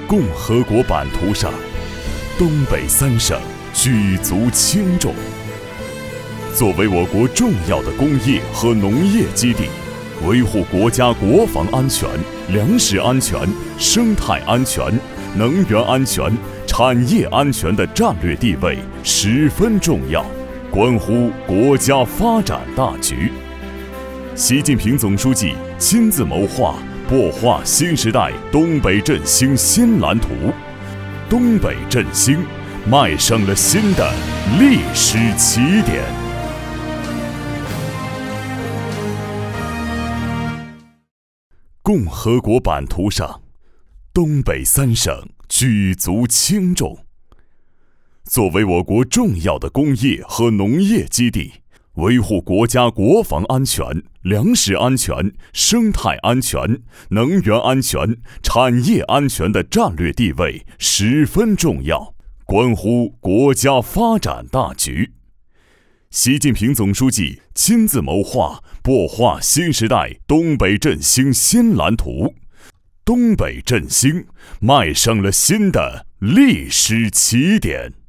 共和国版图上，东北三省举足轻重。作为我国重要的工业和农业基地，维护国家国防安全、粮食安全、生态安全、能源安全、产业安全的战略地位十分重要，关乎国家发展大局。习近平总书记亲自谋划、擘画新时代东北振兴新蓝图，东北振兴迈上了新的历史起点。共和国版图上，东北三省举足轻重。作为我国重要的工业和农业基地，维护国家国防安全、粮食安全、生态安全、能源安全、产业安全的战略地位十分重要，关乎国家发展大局。习近平总书记亲自谋划、擘画新时代东北振兴新蓝图，东北振兴迈上了新的历史起点。